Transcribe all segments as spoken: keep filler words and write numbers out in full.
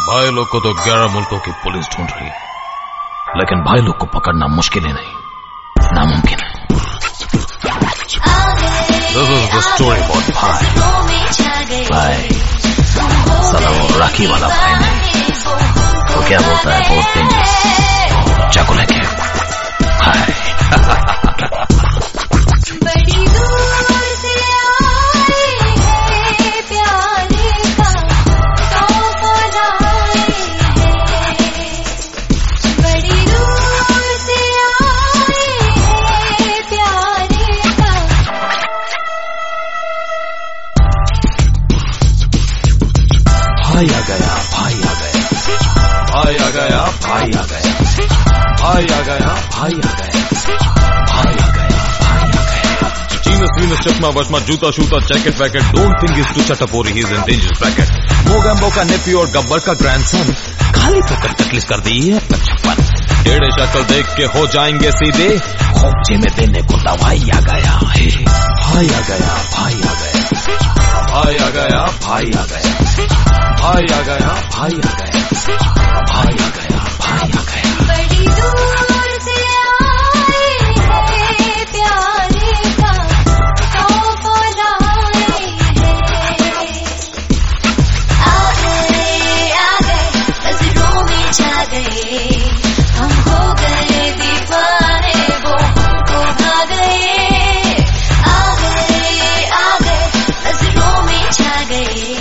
भाई लोग को तो ग्यारह मुल्कों की पुलिस ढूंढ रही है, लेकिन भाई लोग को पकड़ना मुश्किल ही नहीं, नामुमकिन है। This is the story about भाई। भाई साला वो राखी वाला भाई नहीं, वो क्या बोलता है, बहुत डेंजरस, चाकू लेके हाय। भाई आ गया, भाई आ गया, भाई आ गया, भाई आ गया, भाई आ गया, भाई आ गया, भाई आ गया, भाई आ गया। जीनस वीनस चश्मा वश्मा जूता शूता जैकेट वैकेट, डोंट थिंक इज टू चटपोरी, he is in dangerous bracket. Mogambo का नेफ्यू और गब्बर का ग्रैंडसन, खाली फोकट तकलीफ कर दी है पचपन। टेढ़े शक्ल देख के हो जाएंगे सीधे, खोपचे में देने को दवाई आ गया है। भाई आ गया, भाई आ गया, भाई आ गया, भाई आ गया, भाई आ गया, भाई आ गया, भाई आ गया, भाई आ गया। बड़ी दूर से आए हैं प्यारे का तोहफा लाए हैं। आ गए आ गए नजरों में छा गए, हम हो गए दीवाने वो हमको भा गए। आ गए आ गए नजरों में छा गए,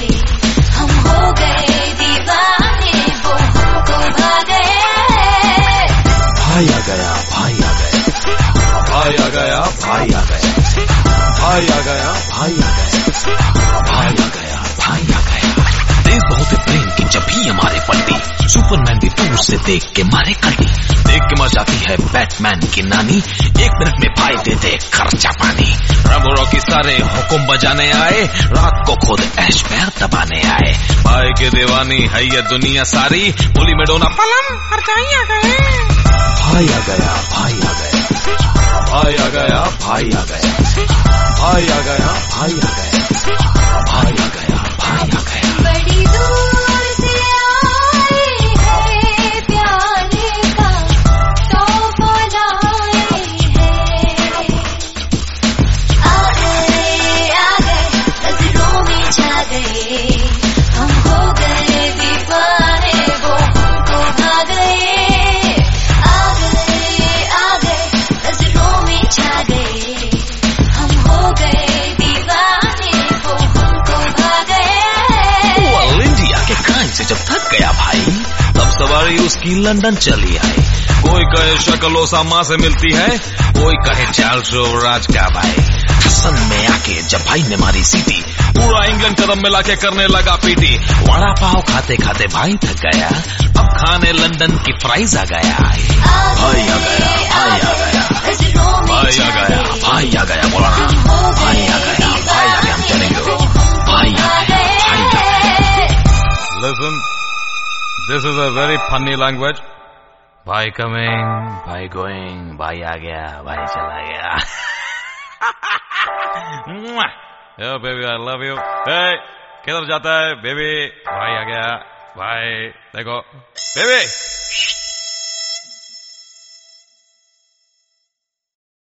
भाई आ गया, भाई आ गया, भाई आ गया, भाई आ गया, भाई आ गया, भाई आ गया, भाई आ गया, भाई आ गया। तेज बहुत है प्रेम की जब भी हमारे पलटी, सुपरमैन भी दूर से देख के मारे कल्टी। देख के मर जाती है बैटमैन की नानी, एक मिनट में भाई दे दे खर्चा पानी। रंगों की सारे हुक्म बजाने आए, रात को खुद ऐश पैर दबाने आए। भाई के दीवानी है ये दुनिया सारी, बोली में डोना पलम हर जाई आ गए। भाई आ गया, भाई आ गया, भाई आ गया, भाई आ गया, भाई आ गया, भाई आ गया, भाई आ गया, भाई आ गया। बड़ी दूर से आए हैं प्यारे का तोहफा लाए हैं। आ गए आ गए नजरों में छा गए, हम हो गए दीवाने वो हमको भा गए। से जब थक गया भाई, तब सवारी उसकी लंदन चली आई। कोई कहे शक्ल ओसामा से मिलती है, कोई कहे चार्ल्स राज का भाई। हसन में आके जब भाई ने मारी सीटी, पूरा इंग्लैंड कदम मिला के करने लगा पीटी। वड़ा पाव खाते खाते भाई थक गया, अब खाने लंदन की फ्राइज आ गया। भाई आ गया, भाई आ गया, भाई आ गया, भाई आ गया, बोला ना भाई आ गया, भाई आ गया, हम चलेंगे भाई आ गया, भाई आ गया। Listen, this is a very funny language. भाई coming, भाई going, भाई आ गया, भाई चला गया। Yo baby, I love you. Hey, किधर जाता है बेबी? भाई आ गया, भाई देखो बेबी।